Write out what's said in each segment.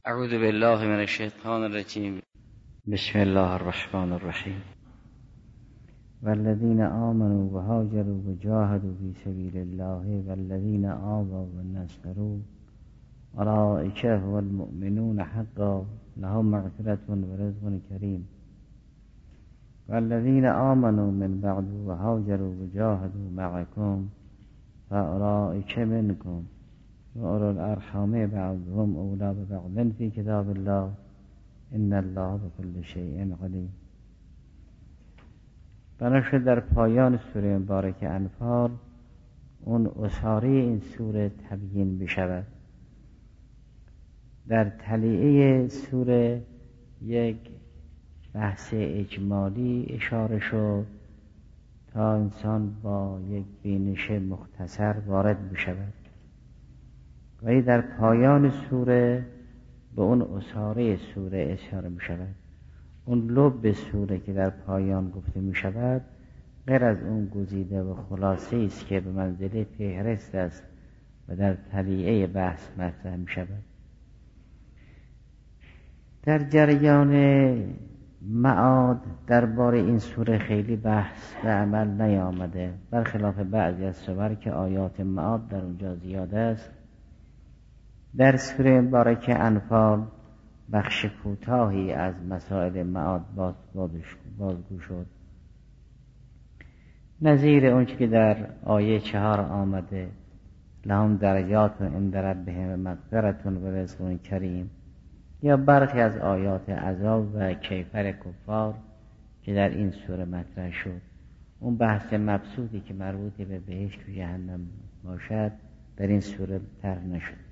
اعوذ بالله من الشیطان الرجیم. بسم الله الرحمن الرحیم. والذین آمنوا وهاجروا وجاهدوا فی سبیل الله والذین آووا ونصروا اولئک هم المؤمنون حقا لهم مغفرة ورزق کریم. والذین آمنوا من بعد وهاجروا وجاهدوا معكم فاولئک منکم وأولو الأرحام بعضهم أولى ببعض في كتاب الله إن الله بكل شيء علیم. بنا شد در پایان سوره مبارک انفال اون اساره این سوره تبیین بشود. در تلیعه سوره یک بحث اجمالی اشاره شد تا انسان با یک بینش مختصر وارد بشود و در پایان سوره به اون اساره سوره اشاره می شود. اون لب سوره که در پایان گفته می شود غیر از اون گزیده و خلاصه است که به منزله فهرست است و در تلیعه بحث مطرح می شود. در جریان معاد درباره این سوره خیلی بحث و عمل نیامده، برخلاف بعضی از سور که آیات معاد در اونجا زیاده است. در سوره مبارک انفال بخش کوتاهی از مسائل معاد بازگو شد، نظیر اون که در آیه 4 آمده لهم درجات عند ربهم مغفرة و رزق کریم، یا برخی از آیات عذاب و کیفر کفار که در این سوره مطرح شد. اون بحث مبسوطی که مربوط به بهشت و جهنم باشد در این سوره طرح نشد.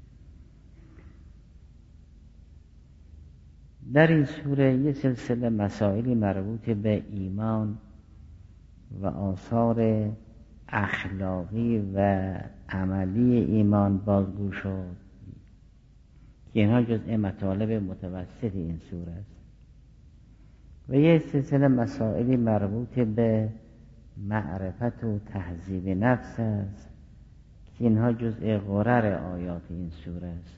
در این سوره یه سلسله مسائلی مربوط به ایمان و آثار اخلاقی و عملی ایمان بازگو شد که اینها جزء مطالب متوسط این سوره است و یه سلسله مسائلی مربوط به معرفت و تهذیب نفس است که اینها جزء غرر آیات این سوره است.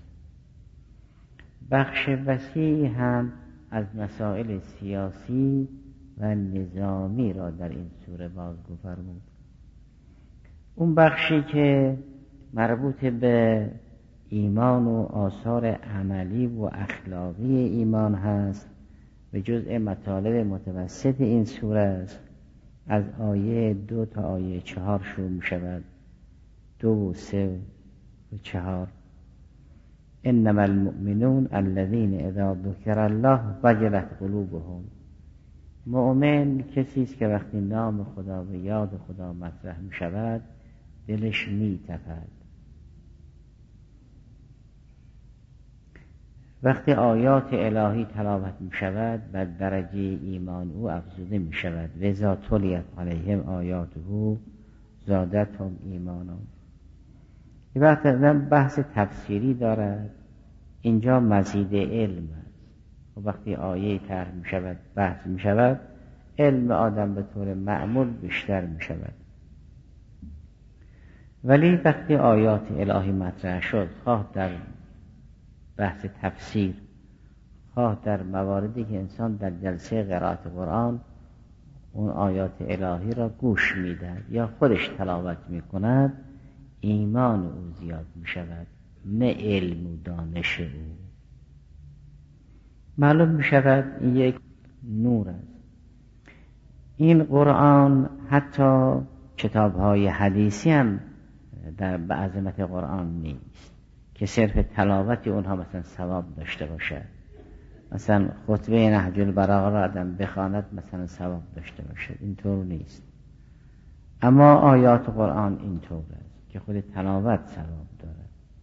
بخش وسیعی هم از مسائل سیاسی و نظامی را در این سوره بازگو فرمود. اون بخشی که مربوط به ایمان و آثار عملی و اخلاقی ایمان هست به جزء مطالب متوسط این سوره است. از آیه 2 تا آیه 4 شروع می شود، 2 و 3 و 4. انما المؤمنون الذين اذا ذكر الله وجلت قلوبهم. مؤمن کسی است که وقتی نام خدا و یاد خدا مطرح می شود دلش می تپد. وقتی آیات الهی تلاوت می شود بر درجه ایمان او افزوده می شود. لذا تلیت علیهم آیاته زادتهم ایمانا. این وقت بحث تفسیری دارد، اینجا مزید علم است و وقتی آیه طرح می شود بحث می شود علم آدم به طور معمول بیشتر می شود. ولی وقتی آیات الهی مطرح شد، خواه در بحث تفسیر خواه در مواردی که انسان در جلسه قرائت قرآن اون آیات الهی را گوش می دهد یا خودش تلاوت می کند، ایمان او زیاد می شود نه علم و دانش او. معلوم می شود این یک نور است. این قرآن حتی کتاب‌های حدیثی هم در به عظمت قرآن نیست که صرف تلاوت اونها مثلا ثواب داشته باشد. مثلا خطبه نهج البلاغه را آدم بخواند مثلا ثواب داشته باشد، اینطور نیست. اما آیات قرآن اینطور است که خود تلاوت ثواب دارد.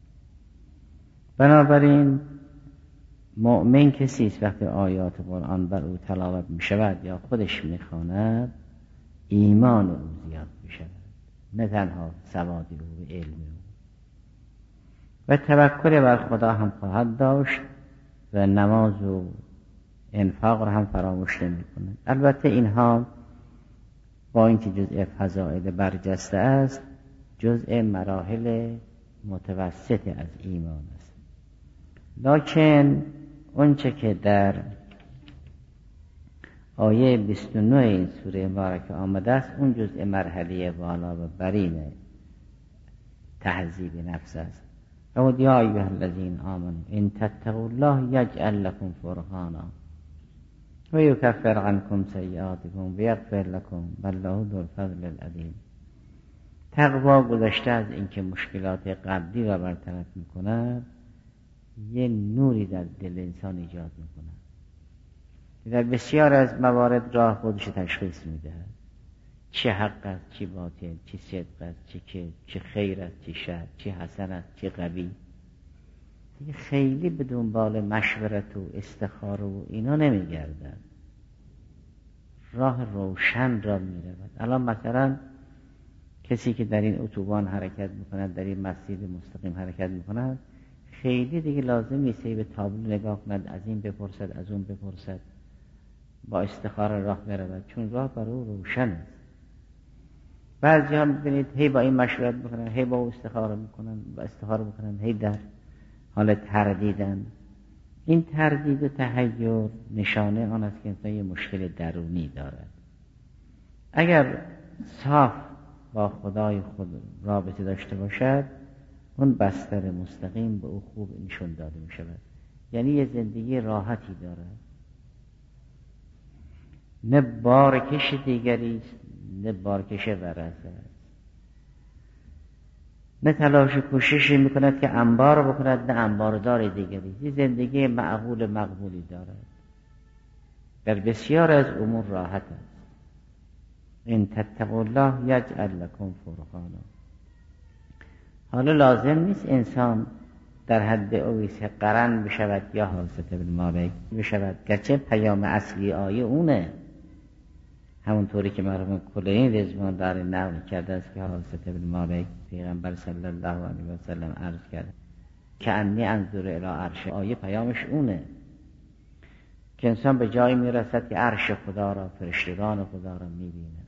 بنابراین مؤمن کسی است وقتی آیات قرآن بر او تلاوت می شود یا خودش می خواند ایمان او زیاد می شود، نه تنها سواد او و علم او. و توکل بر خدا هم خواهد داشت و نماز و انفاق را هم فراموش نمی کند. البته اینها با اینکه جزء فضائل برجسته است جزء مراحل متوسط از ایمان است. لکن اونچه که در آیه 29 این سوره مبارکه آمده است اون جزء مرحله بالا و برین تهذیب نفس است. و یا ایها الذین آمنوا ان تتقوا الله یجعل لكم فرقانا و یکفر عنکم سیئاتکم و یغفر لكم والله ذو الفضل العظیم. تقوا گذشته از اینکه مشکلات قبلی را برطرف میکند، یه نوری در دل انسان ایجاد میکند که در بسیار از موارد راه خودش تشخیص میدهد، چه حق است، چه باطل، چه صدق است، چه خیر است، چه شر، چه حسن است، چه قبیح. دیگه خیلی به دنبال مشورت و استخاره و اینا نمیگردد، راه روشن را میرود. الان مثلا کسی که در این اتوبان حرکت میکند، در این مسیر مستقیم حرکت میکند، خیلی دیگه لازم نیست به تابلو نگاه کند، از این بپرسد از اون بپرسد، با استخاره راه برود، چون راه برای او روشن است. بعضی ها میبینید هی با این مشورت میکنن، هی با او استخاره میکنن، هی در حال تردیدن. این تردید و تحیر نشانه آن است که انسان یه مشکل درونی دارد. اگر صاف با خدای خود رابطه داشته باشد، اون بستر مستقیم به او خوب نشون داده می شود، یعنی یه زندگی راحتی دارد، نه بارکش دیگری است نه بارکش ورثه است، نه تلاش و کوششی میکند که انبار بکند نه انباردار دیگری. یه زندگی معقول مقبولی دارد، در بسیار از امور راحت است. ان تتقوا الله یجعل لكم فرقانا. حالا لازم نیست انسان در حد اویس قرن بشود یا حاسة بالمالک بشود، گرچه پیام اصلی آیه اونه، همونطوری که مرحوم کلینی رضوان داره نقل کرده است که حاسة بالمالک پیغمبر صلی الله علیه و سلم عرض کرده که انی انظر الی عرش. آیه پیامش اونه که انسان به جایی میرسد که عرش خدا را، فرشتگان خدا را میبینه.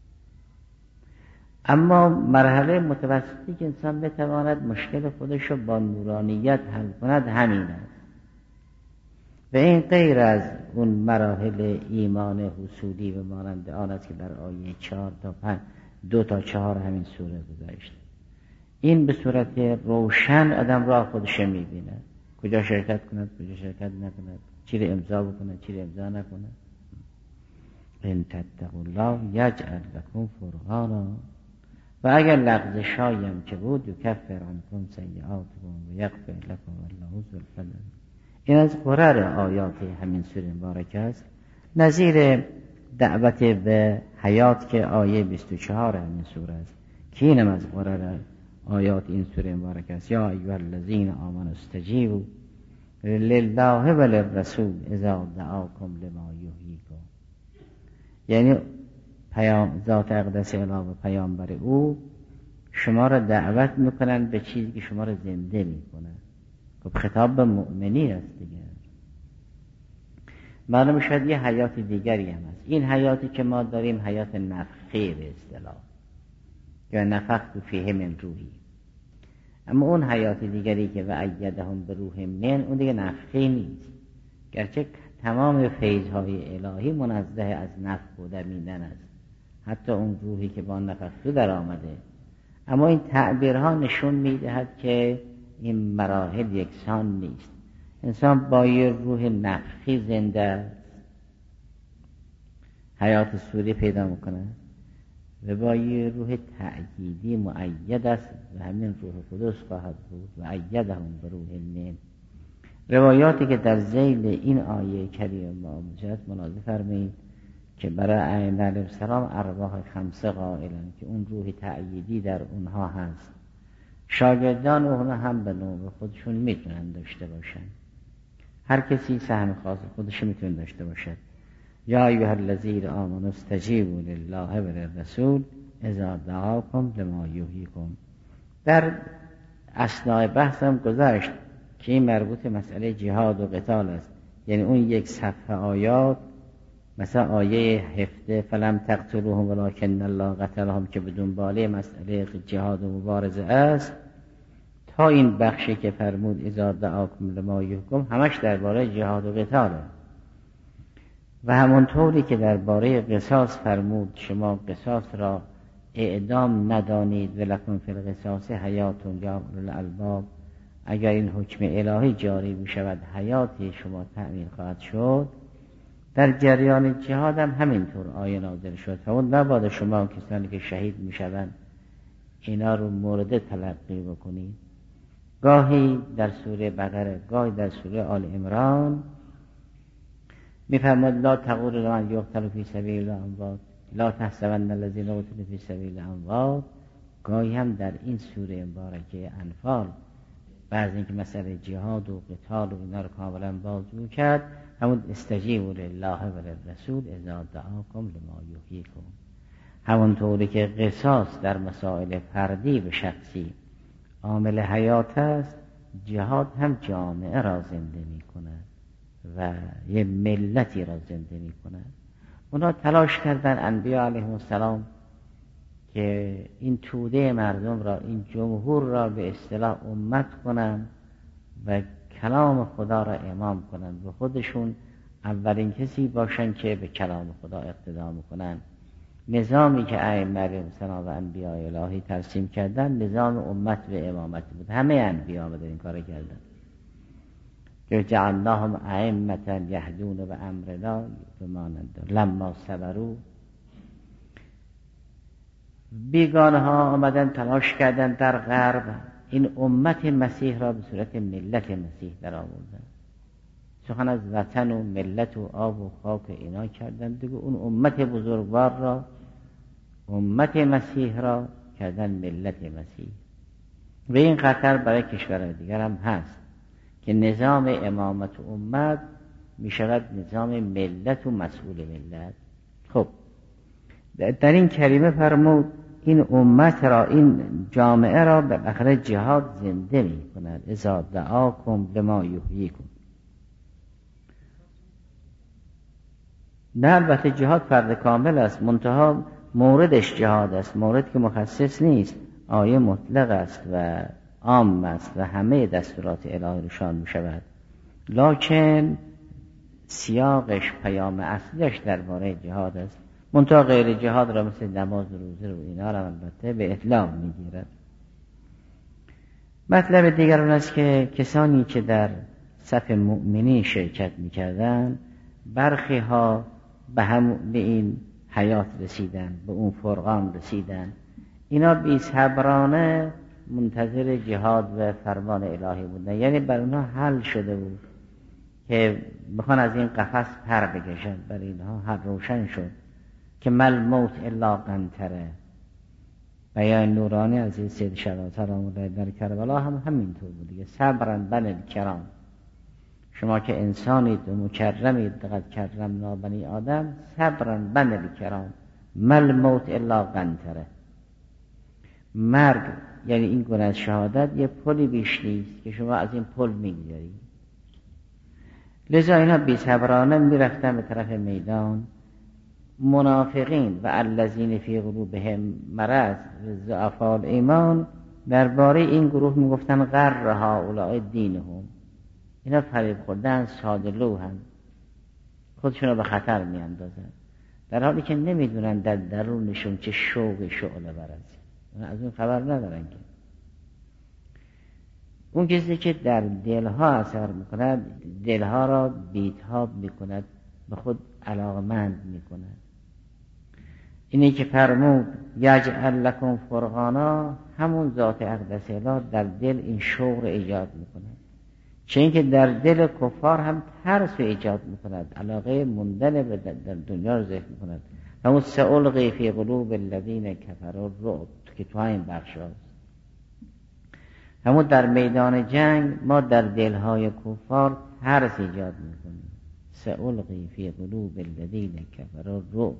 اما مرحله متوسطی که انسان بتواند مشکل خودش را با نورانیت حل کند همین است. و این غیر از اون مراحل ایمان حصولی و مانند آن است که در آیه 2 تا 4 همین سوره گذاشت. این به صورت روشن آدم راه خودش میبینه، کجا شرکت کند، کجا شرکت نکند، چی رو امضا بکند، چی رو امضا نکند. ان تتقوا الله یجعل لكم فرقانا. و اگر لغزشایی هم که بود یکفر عنکم سیئاتکم و یغفر لكم والله ذو الفضل. این از قرر آیات همین سوره مبارکه است، نظیر دعوت به حیات که آیه 24 همین سوره است که اینم از قرر آیات این سوره مبارکه است. یا ایها الذین آمنوا استجیبوا لله وللرسول اذا دعاکم لما یحییکم. یعنی ذات اقدس الهی و پیامبر او شما را دعوت میکنند به چیزی که شما را زنده میکنند. خب خطاب به مؤمنی است دیگه. معلوم شد یه حیات دیگری هم هست. این حیاتی که ما داریم حیات نفخی به اصطلاح، یا نفخت فیه من روحی. اما اون حیات دیگری که و ایدهم به روح من، اون دیگه نفخی نیست، گرچه تمام فیضهای الهی منزه از نفخ و دمیدن است، حتی اون روحی که با نفخت در آمده. اما این تعبیرها نشون میدهد که این مراحل یکسان نیست. انسان با یه روح نفخی زنده است، حیات سوری پیدا میکنه، و با یه روح تأییدی مؤید است و همین روح قدس خواهد بود و ایدهم به روح من. روایاتی که در ذیل این آیه کریمه آمده ملاحظه فرمایید که برای ائمه علیهم السلام ارواح خمسه قائلند که اون روح تأییدی در اونها هست. شاگردان اونها هم به نوع خودشون میتونن داشته باشن، هر کسی سهم خاص خودش میتونه داشته باشد. یا ایها الذین آمنوا استجیبوا لله وللرسول اذا دعاکم لما یحییکم. در اثناء بحث هم گذشت که این مربوط مسئله جهاد و قتال است. یعنی اون یک صفحه آیات، مثلا آیه 17 فلم تقتلوهم ولکن الله قتلهم، که به دنباله مسئله جهاد و مبارزه است، تا این بخشی که فرمود اذا دعاکم لما یحکم همش درباره جهاد و قتاله. و همونطوری که درباره قصاص فرمود شما قصاص را اعدام ندانید ولکم فی القصاص حیاتون یا اولو الالباب، اگر این حکم الهی جاری بشود حیاتی شما تأمین خواهد شد. در جریان جهاد هم همینطور آیه نازل شد فرمود نباید شما کسانی که شهید میشوند اینا رو مورد تلقی بکنید. گاهی در سوره بقره گاهی در سوره آل عمران میفرماد لا تقولوا لمن یقتل فی سبیل الله اموات لا تحسبن الذین قتلوا فی سبیل الله اموات. گاهی هم در این سوره مبارکه انفال بعضی اینکه مسئله جهاد و قتال و اینا رو کاملا بازگو کرد همون استجیبوا لله و للرسول اذا دعاکم لما یحییکم. همونطوری که قصاص در مسائل فردی به شخصی عامل حیات است، جهاد هم جامعه را زنده می کند و یه ملتی را زنده می کند. اونا تلاش کردن انبیاء علیهم السلام که این توده مردم را این جمهور را به اصطلاح امت کنن و کلام خدا را امام کنن و خودشون اولین کسی باشن که به کلام خدا اقتدا میکنن. نظامی که ائمه علیهم السلام و انبیاء الهی ترسیم کردن نظام امت و امامت بود. همه انبیاء در این کار کردن که جعلناهم ائمة یهدون بامرنا بمانند لما صبروا. بیگانه ها آمدن تلاش کردن در غرب این امت مسیح را به صورت ملت مسیح در آوردن، سخن از وطن و ملت و آب و خاک اینا کردن دیگه. اون امت بزرگوار را امت مسیح را کردن ملت مسیح. و این خطر برای کشورهای دیگر هم هست که نظام امامت و امت می شود نظام ملت و مسئول ملت. خب در این کلمه فرمود این امت را این جامعه را به آخر جهاد زنده می کند. اذا دعاکم لما یحییکم. نه البته جهاد فرض کامل است، منتها موردش جهاد است، مورد که مخصص نیست، آیه مطلق است و عام است و همه دستورات الهی روشان می شود، لکن سیاقش پیام اصلیش درباره جهاد است. منتها غیر جهاد را مثل نماز و روزه و اینا را البته به اطلاق می گیرد. مطلب دیگر اون است که کسانی که در صف مؤمنین شرکت می کردن برخی ها به این حیات رسیدن، به اون فرقان رسیدن. اینا بی صبرانه منتظر جهاد و فرمان الهی بودن، یعنی بر اونها حل شده بود که بخوان از این قفس پر بکشن. بر اینها حل روشن شد که مل موت الا قنطره. بیان نورانی از این سید شهلا سلام الله در کربلا هم همینطور بود دیگه. صبرن بن الکرام، شما که انسانید و مکرمید دقت کرمنا بنی آدم، صبرن بن الکرام مل موت الا قنطره. مرگ یعنی این گونه از شهادت یه پلی بیش نیست که شما از این پل میگذارید. لذا اینا بی صبرانه میرفتن به طرف میدان. منافقین و الذین فی قلوبهم مرض ضعفاء الایمان درباره این گروه میگفتن غر هؤلاء دینهم، اینا فریب خوردن، ساده لوحن، خودشون رو به خطر میاندازن، در حالی که نمیدونن در درونشون چه شوق شعله برز. از این خبر ندارن که اون کسی که در دلها اثر میکند دلها را بیتاب میکند، به خود علاقمند میکند. اینی که فرمود یجعل لکم فرقانا، همون ذات اقدس اله در دل این شوق را ایجاد میکند. چه اینکه در دل کفار هم ترس ایجاد میکند، علاقه موندن در دنیا رو ذکر میکند. همون سألقی فی قلوب الذین کفروا الرعب که تو این بخش هست. همون در میدان جنگ ما در دلهای کفار ترس ایجاد میکنیم. سألقی فی قلوب الذین کفروا الرعب.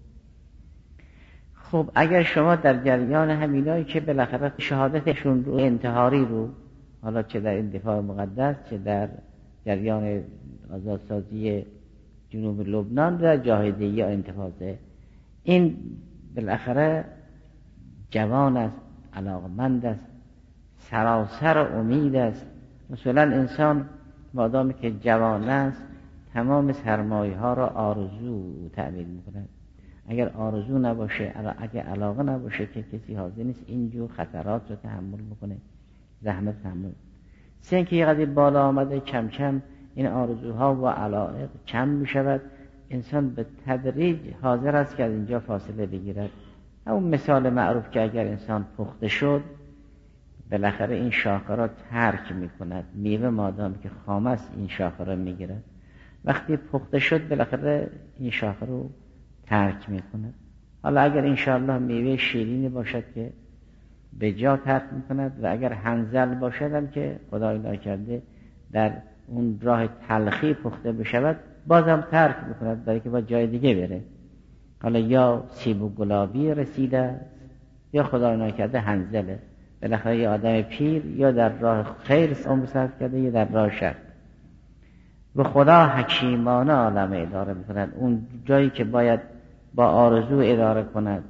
خب اگر شما در جریان همینایی که بالاخره شهادتشون رو انتحاری رو، حالا چه در این دفاع مقدس چه در جریان آزادسازی جنوب لبنان در جاهدیه یا انتفاضه، این بالاخره جوان است، علاقمند است، سراسر امید است. مثلا انسان مادامی که جوان است تمام سرمایه ها را آرزو تعبیر میکند. اگر آرزو نباشه، اگر علاقه نباشه، که کسی حاضر نیست اینجور خطرات رو تحمل بکنه، زحمت تحمل. سن که یه قدر بالا آمده کم کم این آرزوها و علایق کم میشود، انسان به تدریج حاضر است که از اینجا فاصله بگیرد. همون مثال معروف که اگر انسان پخته شد بالاخره این شاخه را ترک میکند. میوه مادام که خام است این شاخه را میگیرد، وقتی پخته شد بالاخره این شاخه رو ترک میکند. حالا اگر انشاءالله میوه شیرینی باشد که به جا ترک میکند، و اگر هنزل باشد هم که خدای نکرده در اون راه تلخی پخته بشود بازم ترک میکند، برای که با جای دیگه بره. حالا یا سیب و گلابی رسیده است یا خدای نکرده هنزله. بالاخره یه آدم پیر یا در راه خیر عمر صرف کرده یا در راه شر. و خدا حکیمانه عالم اداره میکند. اون جایی که باید با آرزو اداره کند،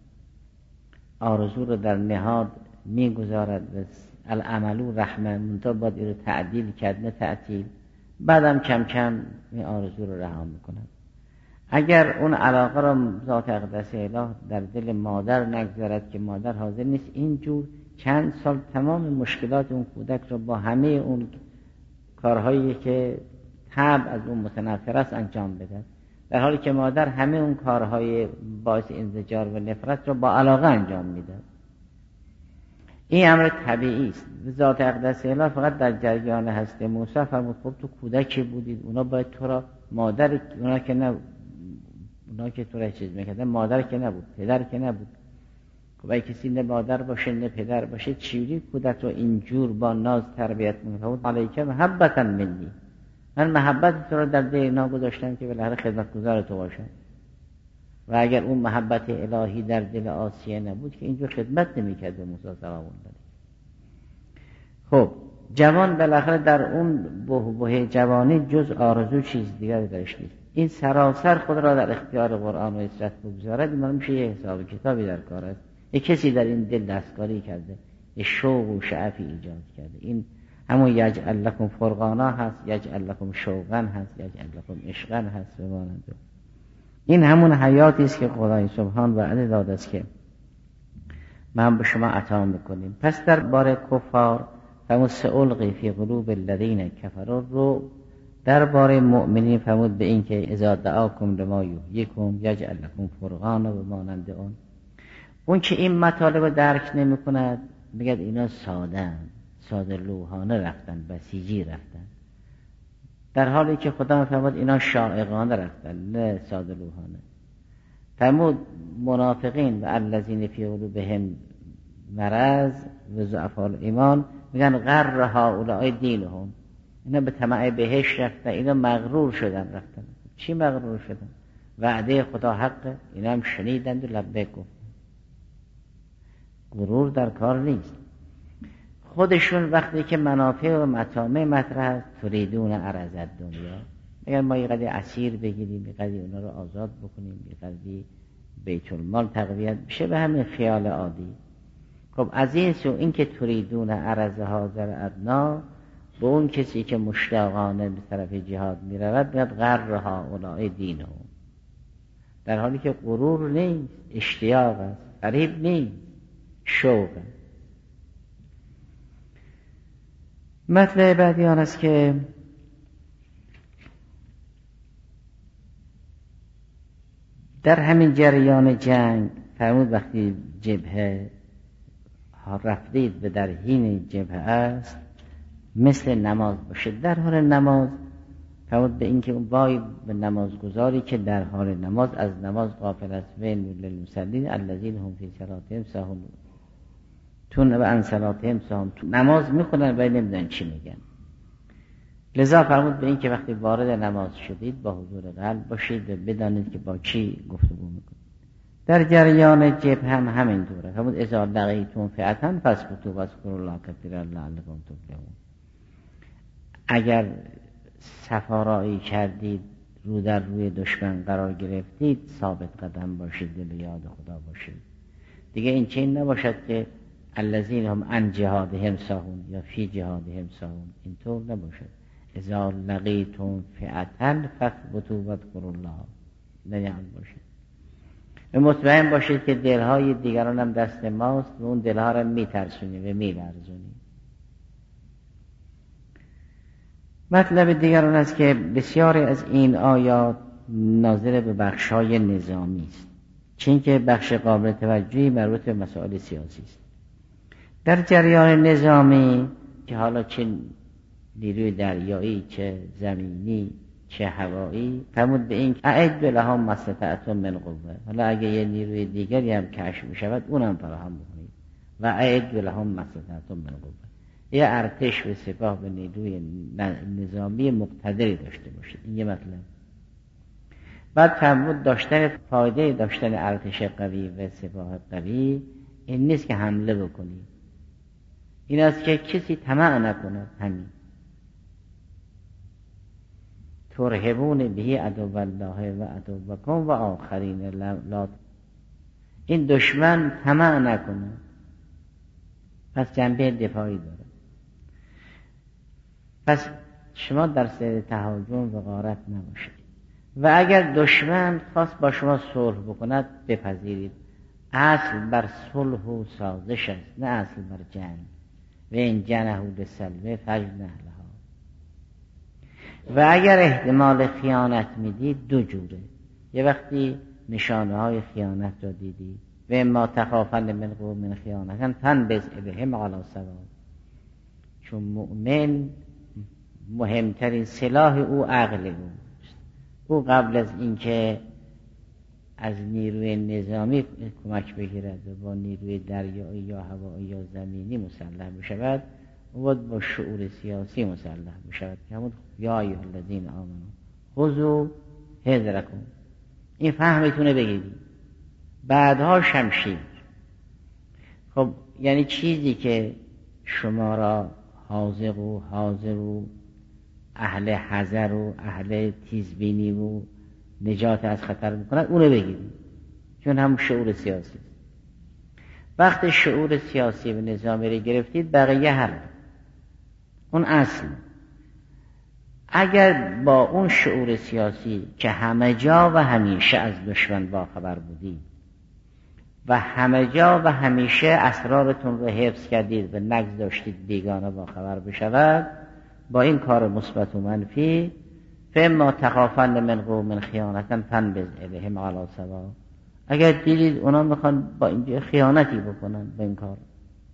آرزو رو در نهاد میگذارد. العملو رحمه، منطقه باید این رو تعدیل کرد نه تعطیل. بعدم کم کم این آرزو رو رها میکند. اگر اون علاقه را ذات اقدس اله در دل مادر نگذارد که مادر حاضر نیست اینجور چند سال تمام مشکلات اون کودک را با همه اون کارهایی که طبع از اون متنفر است انجام بده، در حالی که مادر همه اون کارهای باعث انزجار و نفرت را با علاقه انجام میده. این امر طبیعی است. ذات اقدس اله فقط در جریان هست موسی فرمود خب تو کودکی بودید، اونا باید تو را مادر، اونا که تو را چیز میکردن مادر که نبود، پدر که نبود. خب اگه کسی نه مادر باشه نه پدر باشه چجوری کودک رو اینجور با ناز تربیت میکنه؟ علیکه محبتا منی، من محبت تو رو در دل اینا گذاشتم که بالاخره خدمتگزار تو باشم. و اگر اون محبت الهی در دل آسیه نبود که اینجور خدمت نمیکرد به موسی سلام الله. خب جوان بالاخره در اون بهبه جوانی جز آرزو چیز دیگری درش نیست. این سراسر خود را در اختیار قرآن و اسرت بگذارد، این میشه یه حساب کتابی در کار است. یه کسی در این دل دستکاری کرده، یه شوق و شعفی ایجاد کرده. این همون یجعل لکم فرقانا هست، یجعل لکم شوقا هست، یجعل لکم عشقا هست و مانند. این همون حیاتی است که خدای سبحان وعده داده است که من به شما عطا میکنیم. پس در باره کفار فرمود سألقی فی قلوب الذین کفروا رو، در باره مؤمنین فرمود به این که اذا دعاکم لما یحییکم یجعل لکم فرقانا و مانند اون که این مطالب درک نمی کند بگد اینا ساده لوحانه رفتن، بسیجی رفتن، در حالی که خدا فرمود اینا شائقانه رفتن نه ساده لوحانه. فرمود منافقین و الذین فی قلوبهم مرض و ضعفاء الایمان میگن غر هؤلاء دینهم، اینا به طمع بهشت رفتن، اینا مغرور شدن رفتن. چی مغرور شدن؟ وعده خدا حقه، اینا هم شنیدند و لبیک گفتن. غرور در کار نیست. خودشون وقتی که منافع و مطامع مطرح است تریدون عرض دنیا، میگن ما یه قدر اسیر بگیریم، یه قدر اونا رو آزاد بکنیم، یه قدر بیت المال تقویت بشه، به همین خیال عادی. خب از این سو این که تریدون عرض حاضر ادنا، به اون کسی که مشتاقانه به طرف جهاد میرود میاد غرها اولای دینه، در حالی که غرور نیست، اشتیاق است، قریب نیست، شوق است. مطلب بعدی آن است که در همین جریان جنگ فرمود وقتی جبهه رفتید و در حین جبهه است مثل نماز باشید. در حال نماز فرمود به این که وای به نمازگزاری که در حال نماز از نماز غافل است. ویل للمصلین الذین هم فی صلاتهم ساهون، تون و عن صلاتهم ساهون، نماز میخونن ولی نمیدونن چی میگن. لذا فرمود به این که وقتی وارد نماز شدید با حضور قلب باشید و بدانید که با کی گفتگو میکنید. در جریان جبهه هم همین طوره. فرمود اذا لقیتم فئة فاثبتوا واذکروا الله کثیرا لعلکم تفلحون. اگر سفارایی کردید، رو در روی دشمن قرار گرفتید، ثابت قدم باشید، دل یاد خدا باشید. دیگه این چین نباشد که الذین هم عن جهادهم ساهون یا فی جهادهم ساهون، اینطور نباشد. اذا لقیتم فئة فاثبتوا واذکروا الله، نیام باشد. و مطمئن باشید که دلهای دیگران هم دست ماست و اون دلها را میترسونیم و میلرزونیم. مطلب دیگر آن است که بسیاری از این آیات ناظر به بخش‌های نظامی است، چون که بخش قابل توجهی مربوط به مسائل سیاسی است. در جریان نظامی که حالا چه نیروی دریایی، چه زمینی، چه هوایی، فرمود به این اعدوا لهم ما استطعتم من قوة. حالا اگه یه نیروی دیگری هم کشف می‌شود اونم فراهم بکنید. و اعدوا لهم ما استطعتم من قوة. یه ارتش و سپاه به نیروی نظامی مقتدری داشته باشید. این یه مطلب. بعد فرمود فایده داشتن ارتش قوی و سپاه قوی این نیست که حمله بکنید، این است که کسی طمع نکند. همین ترهبون به عدو الله و عدوکم و آخرین لا، این دشمن طمع نکند، پس جنبه دفاعی داره. پس شما در سیر تهاجم و غارت نباشید و اگر دشمن خواست با شما صلح بکند بپذیرید. اصل بر صلح و سازش است، نه اصل بر جنگ. و این جنحوا للسلم فاجنح لها. و اگر احتمال خیانت میدید دو جوره. یه وقتی نشانه های خیانت را دیدی و اما تخافن من قوم خیانتا فانبذ الیهم علی سواء، چون مؤمن مهمترین سلاح او عقل اوست. او قبل از اینکه از نیروی نظامی کمک بگیرد و با نیروی دریایی یا هوایی یا زمینی مسلح بشود، او باید با شعور سیاسی مسلح بشود که همون یا ایها الذین آمنوا خذوا حذرکم. این فهمتونه بگیرید. بعدها شمشیر. خب یعنی چیزی که شما را حاذق و حاضر و اهل حذر و اهل تیزبینی و نجات از خطر میکند اونو بگیرید، چون هم شعور سیاسی است. وقتی شعور سیاسی و نظامی رو گرفتید بقیه حل، اون اصل. اگر با اون شعور سیاسی که همه جا و همیشه از دشمن باخبر بودید و همه جا و همیشه اسرارتون رو حفظ کردید و نگذاشتید بیگانه باخبر بشود، با این کار مثبت و منفی، فاما تخافن من قوم خیانتا فانبذ الیهم علی سواء، اگر دیدید اونا میخوان با اینجا خیانتی بکنن، با این کار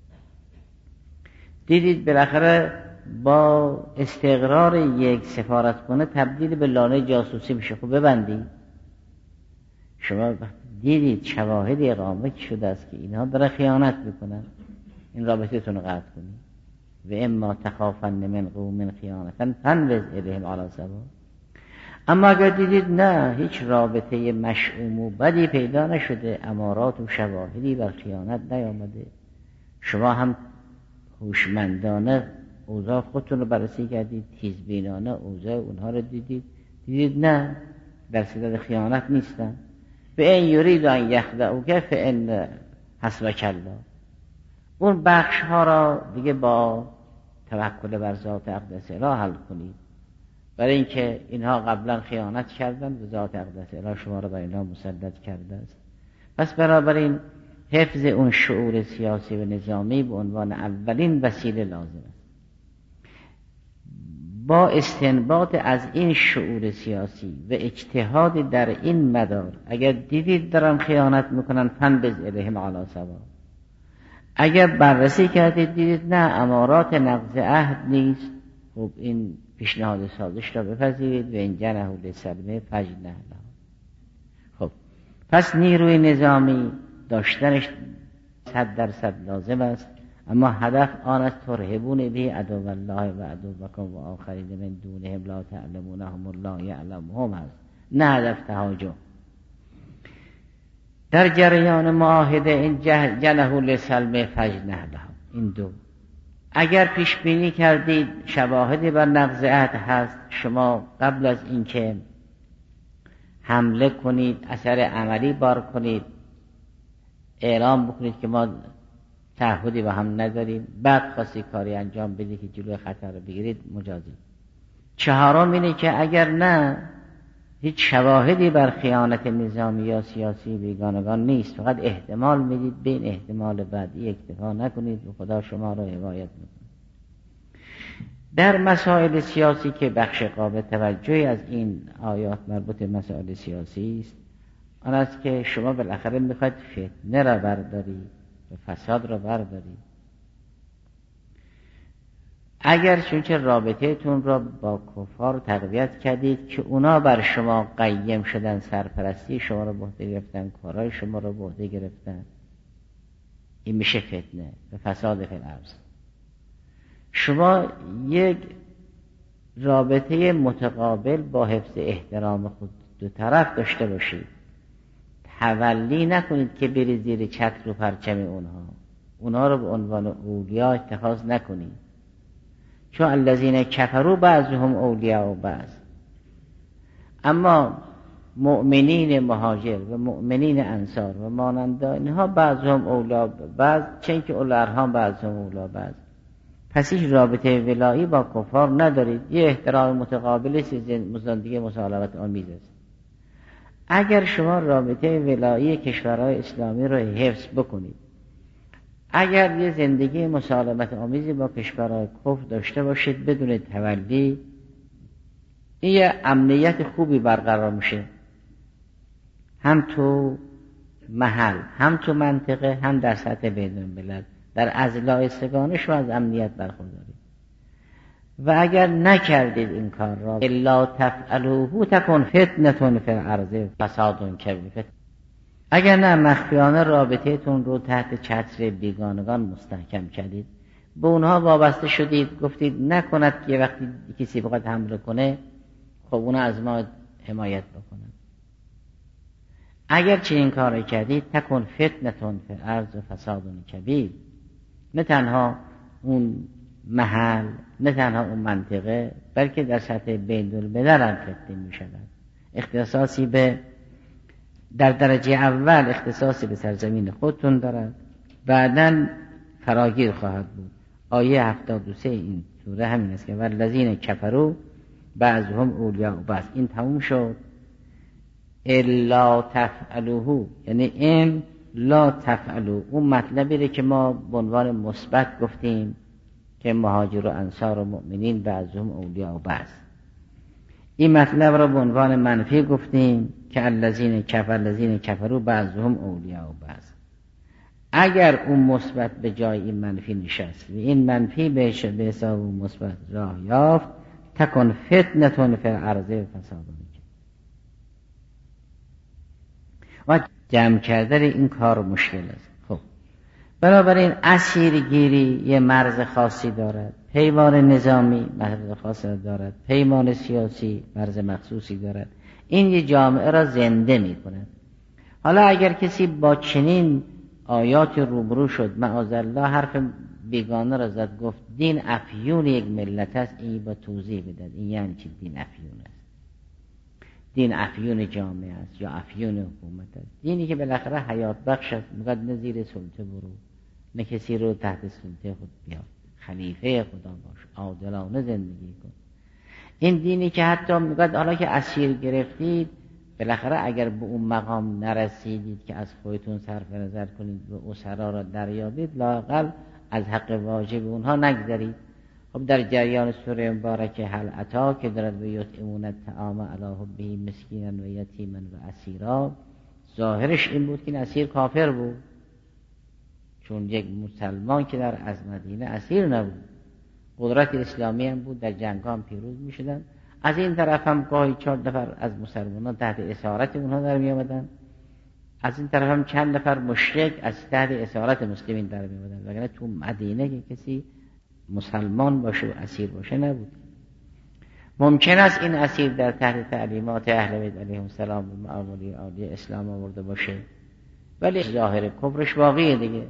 دیدید بالاخره با استقرار یک سفارتخانه تبدیل به لانه جاسوسی میشه، خب ببندید. شما دیدید شواهدی اقامه شده است که اینها داره خیانت میکنن، این رابطه تون رو قطع کنید. و اما تخافن من قوم خیانتا فانبذ الیهم علی سواء. اما اگر دیدید نه، هیچ رابطه مشؤوم و بدی پیدا نشده، امارات و شواهدی بر خیانت نیامده، شما هم هوشمندانه اوضاع خودتون رو بررسی کردید، تیزبینانه اوضاع اونها رو دیدید نه، در صدد خیانت نیستن. و این یرید ان یخدعوک فان حسبک الله. اون بخش ها را دیگه با توکل بر ذات اقدس اله حل کنید، برای اینکه اینها قبلا خیانت کردن و ذات اقدس اله شما را بر اینها مسلط کرده است. پس بنابراین حفظ اون شعور سیاسی و نظامی به عنوان اولین وسیله لازم است. با استنباط از این شعور سیاسی و اجتهاد در این مدار، اگر دیدید دارن خیانت میکنن فانبذ الیهم علی سواء. اگر بررسی کردید دیدید نه، امارات نقض عهد نیست، خب این پیشنهاد سازش را بپذیرید و این جنحوا للسلم فاجنح لها. خب پس نیروی نظامی داشتنش 100% لازم است، اما هدف آن است ترهبون به عدو الله و عدوکم و آخرین من دونهم لا تعلمونهم الله یعلمهم است، نه هدف تهاجم. در جریان معاهده این جنحوا للسلم فاجنح لها، این دو. اگر پیش بینی کردید شواهدی بر نقض عهد هست، شما قبل از اینکه حمله کنید، اثر عملی بار کنید، اعلام بکنید که ما تعهدی با هم نداریم، بعد خواستی کاری انجام بدی که جلوی خطر رو بگیرید مجازی. چهارم اینه که اگر نه هیچ شواهدی بر خیانت نظامی یا سیاسی بیگانگان نیست، فقط احتمال میدید، به این احتمال بعدی اکتفا نکنید و خدا شما را حمایت میکنه. در مسائل سیاسی که بخش قابل توجهی از این آیات مربوط به مسائل سیاسی است، آن است که شما بالاخره میخواید فتنه را برداری و فساد را برداری. اگر چونچه رابطه تون را با کفار تقویت کردید که اونا بر شما قیم شدن، سرپرستی شما را به عهده گرفتن، کارهای شما را به عهده گرفتن، این میشه فتنه و فساد فی الارض. شما یک رابطه متقابل با حفظ احترام خود دو طرف داشته باشید، تولی نکنید که برید زیر چتر و پرچم اونها رو به عنوان اولیا اتخاذ نکنید، چون الذین کفروا بعضهم اولیاء بعض. اما مؤمنین مهاجر و مؤمنین انصار و مانند اینها بعضهم اولیاء بعض، چون که اولارهام بعضهم اولیاء بعض. پس هیچ رابطه ولایی با کفار ندارید، یه احترام متقابل زندگی مسالمت آمیز است. اگر شما رابطه ولایی کشورهای اسلامی رو حفظ بکنید، اگر یه زندگی مسالمت آمیزی با کشورهای کفر داشته باشید بدون تولی، این یه امنیت خوبی برقرار میشه، هم تو محل، هم تو منطقه، هم در سطح بین الملل. در اضلاع سگانه شما از امنیت برخوردارید. و اگر نکردید این کار را، الا تفعلوه تکن فتنة فی الارض فساد کبیر. اگر نه مخفیانه رابطه تون رو تحت چتر بیگانگان مستحکم کردید، به اونها وابسته شدید، گفتید نکند که وقتی کسی بخواد حمله کنه خب اونا از ما حمایت بکنن. اگر چنین کاری کردید تکن فتنة فی الارض فساد کبیر، نه تنها اون محل، نه تنها اون منطقه، بلکه در سطح بین الملل هم فتنه می شود. اختصاصی به در درجه اول اختصاصی به سرزمین خودتون دارد، بعداً فراگیر خواهد بود. آیه 73 این سوره همین است که والذین کفروا بعضهم اولیاء بعض. این تموم شد. الا تفعلوه، یعنی این لا تفعلو، اون مطلبی که ما به عنوان مثبت گفتیم که مهاجر و انصار و مؤمنین بعضهم اولیاء بعض، این مطلب را به عنوان منفی گفتیم که الذین کفروا بعضهم اولیاء بعض. اگر اون مثبت به جای این منفی نشست و این منفی به حساب مثبت راه یافت، تکن فتنة فی الارض فساد. و جمع کردن این کار مشکل است. خب بنابراین اسیرگیری یه مرز خاصی دارد، پیمان نظامی مرز خاصی دارد، پیمان سیاسی مرز مخصوصی دارد. این یه جامعه را زنده می کند. حالا اگر کسی با چنین آیات روبرو شد، معاذالله حرف بیگانه را زد، گفت دین افیون یک ملت است، این با توضیح بدهد این یعنی چی دین افیون است؟ دین افیون جامعه است یا افیون حکومت است؟ دینی که بالاخره حیات بخش است، میگه نه زیر سلطه برو، نه کسی رو تحت سلطه خود بیار، خلیفه خدا باش، عادلانه زندگی کن. این دینی که حتی میگه حالا که اسیر گرفتید، بالاخره اگر به اون مقام نرسیدید که از خودتون صرف نظر کنید و اسرا را دریابید، لااقل از حق واجب اونها نگذرید. خب در جریان سوره مبارکه هل اتی که دارد و یطعمون الطعام علی حبه مسکینا و یتیما و اسیرا، ظاهرش این بود که این اسیر کافر بود، چون یک مسلمان که در از مدینه اسیر نبود، قدرت اسلامی هم بود، در جنگ هم پیروز می شدن. از این طرف هم گاهی 4 نفر از مسلمانان تحت اسارت اونها در می آمدن، از این طرف هم چند نفر مشرک از تحت اسارت مسلمین در می آمدن، وگرنه تو مدینه که کسی مسلمان باشه و اسیر باشه نبود. ممکن است این اسیر در تحت تعلیمات اهل بیت علیهم السلام و معامله عالی اسلام آورده باشه، ولی ظاهر کفرش واقعیه دیگه.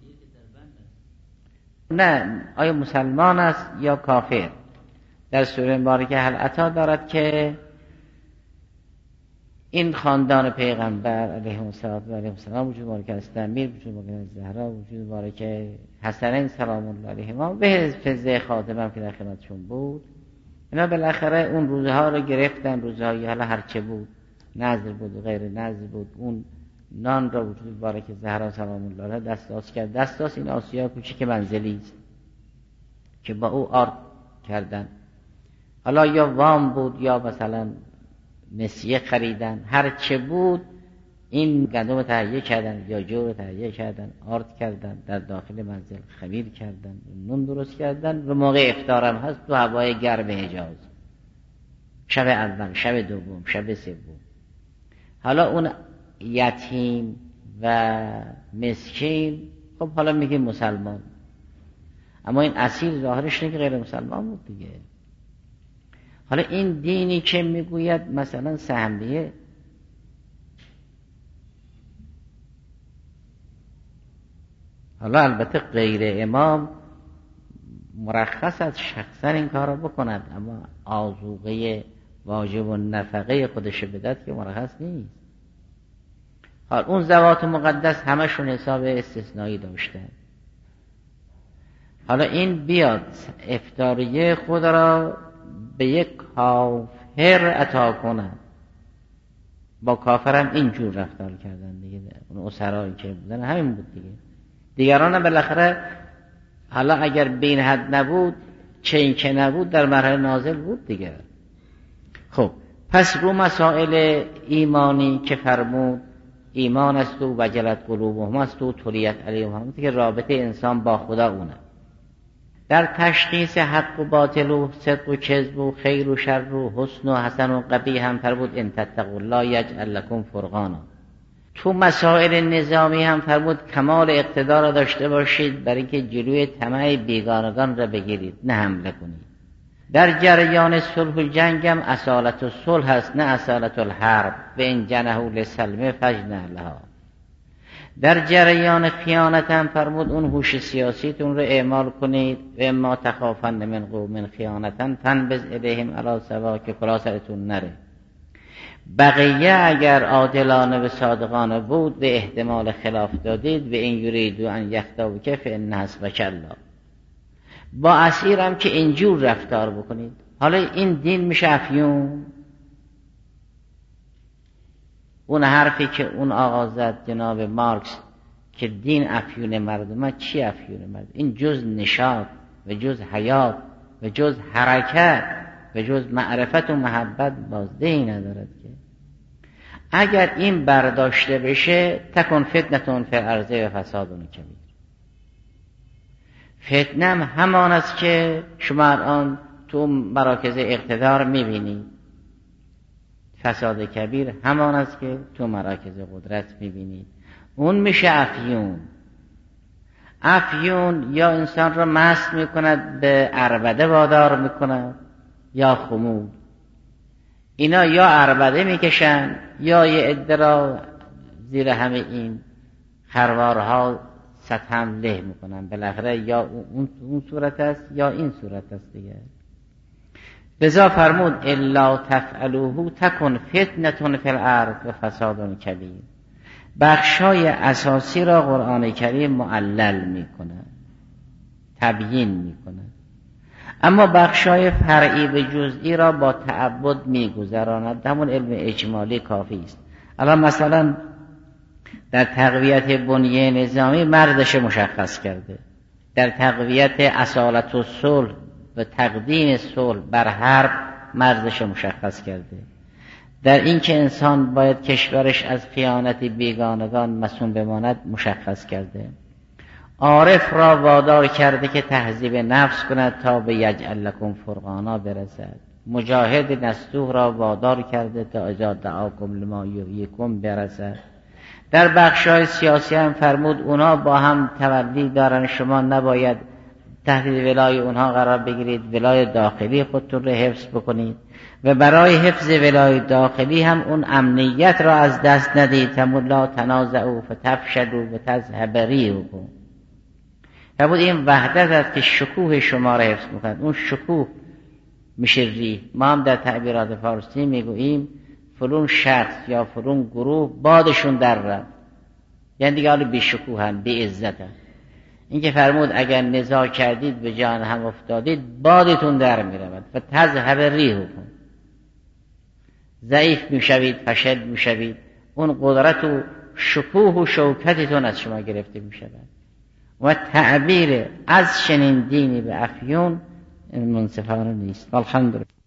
نه آیا مسلمان است یا کافر؟ در سوره مبارکه هل اتی دارد که این خاندان پیغمبر علیه السلام وجود مبارک هستند، میر وجود مبارک زهرا وجود مبارک حسنین سلام الله علیهما به فزه خاتمه که در خدمتشون بود. اینا بالاخره اون روزها رو گرفتن، روزهای حالا هرچه بود، نذر بود و غیر نذر بود، اون نان را وجود مبارک زهرا سلام الله علیها دستاس کرد. دستاس این آسیا کوچیک منزلی است که با او آرد کردن، حالا یا وام بود یا مثلا نسیه خریدن، هر چه بود این گندم تهیه کردن یا جو رو تهیه کردن، آرد کردن، در داخل منزل خمیر کردن، نون درست کردن و موقع افطارم هست تو هوای گرم حجاز، شب اول، شب دوم، شب سوم. حالا اون یتیم و مسکین، خب حالا میگیم مسلمان، اما این اصیل ظاهرش اینه که غیر مسلمان بود دیگه. حالا این دینی که میگوید مثلا سهمیه، حالا البته غیر امام مرخص از شخصا این کار رو بکند، اما آذوقه واجب و نفقه خودش بدد که مرخص نیست. حالا اون ذوات مقدس همشون حساب استثنایی داشتن. حالا این بیاد افطاریه خود را به یک کافر عطا کنند، با کافرم اینجور رفتار کردن دیگه. اون اسرایی که بودن همین بود دیگه. دیگران هم بالاخره حالا اگر بین حد نبود، چه این که نبود، در مرحله نازل بود دیگه. خب پس رو مسائل ایمانی که فرمود ایمان است و وجلت قلوبهم است و طلیت علیهم، که رابطه انسان با خدا اونه. در تشخیص حق و باطل و صدق و کذب و خیر و شر و حسن و حسن و قبیح هم فرمود ان تتقوا الله یجعل لکم فرقانا. تو مسائل نظامی هم فرمود کمال اقتدار را داشته باشید برای اینکه جلوی طمع بیگانگان را بگیرید، نه حمله کنید. در جریان صلح و جنگ هم اصالت الصلح هست نه اصالت الحرب، و ان جنحوا للسلم فاجنح لها. در جریان خیانت هم فرمود اون هوش سیاسیتون رو اعمال کنید، و اما تخافن من قوم خیانتا فانبذ الیهم علی سوا، که خلاصتون نره. بقیه اگر عادلانه و صادقانه بود به احتمال خلاف دادید، و این یریدوا ان یخدعوک فان حسبک الله. با اسیر هم که اینجور رفتار بکنید. حالا این دین میشه افیون؟ اون حرفی که اون آقا زد جناب مارکس که دین افیون مردمه، چی افیون مردم؟ این جز نشاط و جز حیات و جز حرکت و جز معرفت و محبت بازدهی ندارد که. اگر این برداشته بشه تکن فتنتون فی الارض و فسادون کبیر. فتنه همان است که شما الان تو مراکز اقتدار میبینید، فساد کبیر همان است که تو مراکز قدرت میبینید. اون میشه افیون. افیون یا انسان را مست میکند، به عربده وادار میکند، یا خمول. اینا یا عربده میکشن یا یه عده را زیر همه این خروارها ستم له میکنن. بالاخره یا اون صورت است یا این صورت است دیگه. لذا فرمود الا تفعلوه تکن فتنة فی الارض و فساد کبیر. بخشای اساسی را قرآن کریم معلل میکنه، تبیین میکنه، اما بخشای فرعی و جزئی را با تعبد میگذراند. همون علم اجمالی کافی است. الان مثلا در تقویت بنیه نظامی مردش مشخص کرده، در تقویت اصالت و صلح و تقدیم صلح بر حرب مرزش مشخص کرده، در این که انسان باید کشورش از خیانت بیگانگان مصون بماند مشخص کرده. عارف را وادار کرده که تهذیب نفس کند تا به یجعل لکم فرقانا برسد. مجاهد نستوه را وادار کرده تا اذا دعاکم لما یحییکم برسد. در بخشای سیاسی هم فرمود اونا با هم تولی دارن، شما نباید تحت ولای اونها قرار بگیرید، ولای داخلی خودتون رو حفظ بکنید و برای حفظ ولای داخلی هم اون امنیت را از دست ندید. فرمود لا تنازعوا فتفشلوا و تذهب ریحکم. فرمود این وحدت است که شکوه شما را حفظ می‌کند. اون شکوه میشه ریح. ما هم در تعبیرات فارسی میگوییم فلون شخص یا فلون گروه بادشون در رفت، یعنی دیگه حالا بی شکوهن، بی عزتن. این که فرمود اگر نزاع کردید به جان هم افتادید بادتون در می رود و تذهب ریحکم، ضعیف می شوید، فشل می شوید، اون قدرت و شکوه و شوکتتون از شما گرفته می شود. و تعبیر از چنین دینی به افیون منصفانه نیست. الحمدلله.